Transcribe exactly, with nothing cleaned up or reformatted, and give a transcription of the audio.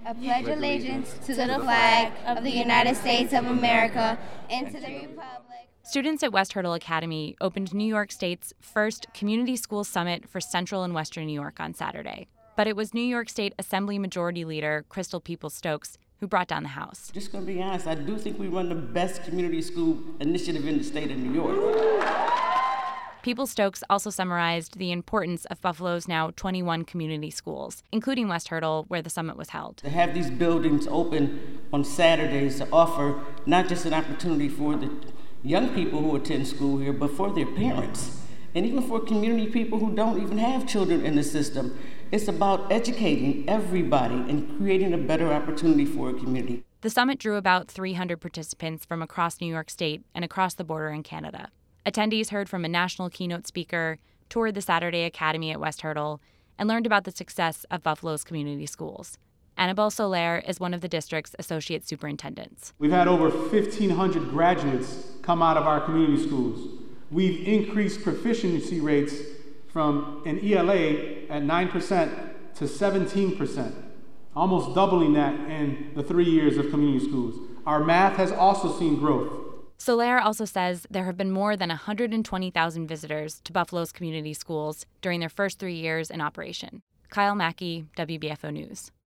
I pledge allegiance to the flag of the United States of America and to the republic. Students at West Hertel Academy opened New York State's first Community School Summit for Central and Western New York on Saturday. But it was New York State Assembly Majority Leader Crystal Peoples-Stokes who brought down the House. Just going to be honest, I do think we run the best community school initiative in the state of New York. Peoples-Stokes also summarized the importance of Buffalo's now twenty-one community schools, including West Hertel, where the summit was held. To have these buildings open on Saturdays to offer not just an opportunity for the young people who attend school here, but for their parents, and even for community people who don't even have children in the system. It's about educating everybody and creating a better opportunity for a community. The summit drew about three hundred participants from across New York State and across the border in Canada. Attendees heard from a national keynote speaker, toured the Saturday Academy at West Hertel, and learned about the success of Buffalo's community schools. Annabelle Soler is one of the district's associate superintendents. We've had over fifteen hundred graduates come out of our community schools. We've increased proficiency rates from an E L A at nine percent to seventeen percent, almost doubling that in the three years of community schools. Our math has also seen growth. Soler also says there have been more than one hundred twenty thousand visitors to Buffalo's community schools during their first three years in operation. Kyle Mackey, W B F O News.